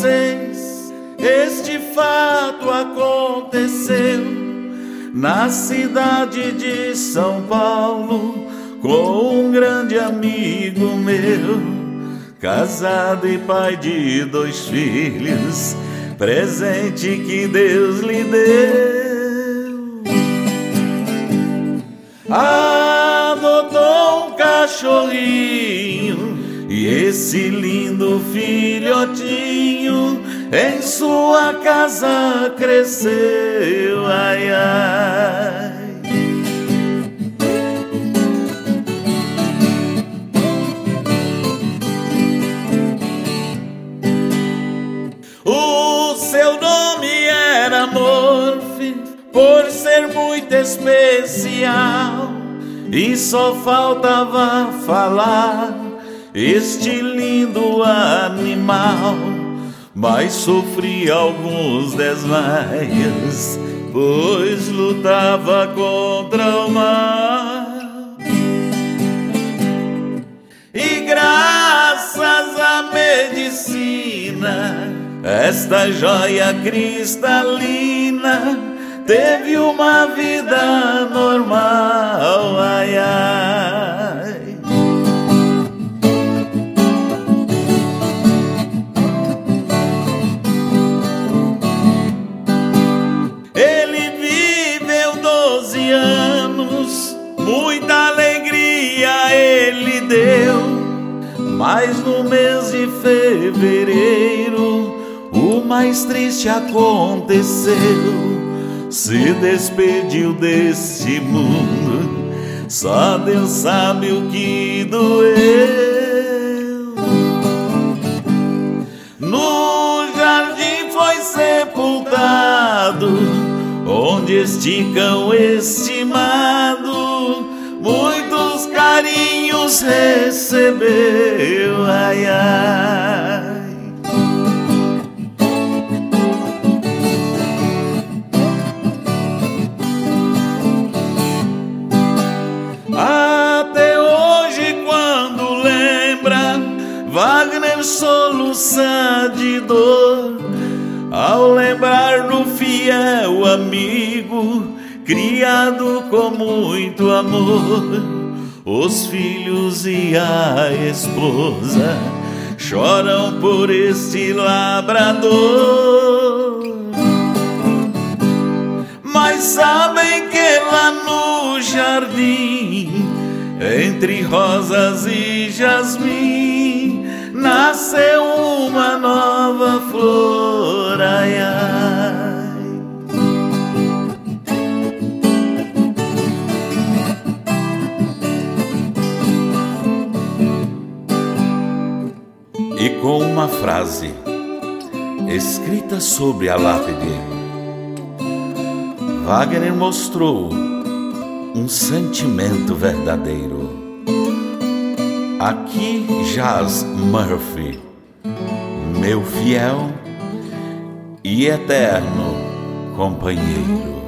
vocês, este fato aconteceu na cidade de São Paulo, com um grande amigo meu, casado e pai de 2 filhos, presente que Deus lhe deu. Adotou um cachorrinho e esse lindo filhotinho em sua casa cresceu, ai, ai. O seu nome era Morphy, por ser muito especial, e só faltava falar este lindo animal. Mas sofri alguns desmaios, pois lutava contra o mal. E graças à medicina, esta joia cristalina teve uma vida normal, ai, ai. Ele viveu 12 anos, muita alegria ele deu, mas no mês de fevereiro o mais triste aconteceu. Se despediu deste mundo, só Deus sabe o que doeu. No jardim foi sepultado, onde este cão estimado muitos carinhos recebeu, ai, ai. Até hoje, quando lembra, Wagner soluça de dor ao lembrar do fiel amigo, criado com muito amor. Os filhos e a esposa choram por este labrador, mas sabem que lá no jardim, entre rosas e jasmim, nasceu uma nova flor, ai, ai. E com uma frase escrita sobre a lápide, Wagner mostrou um sentimento verdadeiro. Aqui jaz Murphy, meu fiel e eterno companheiro.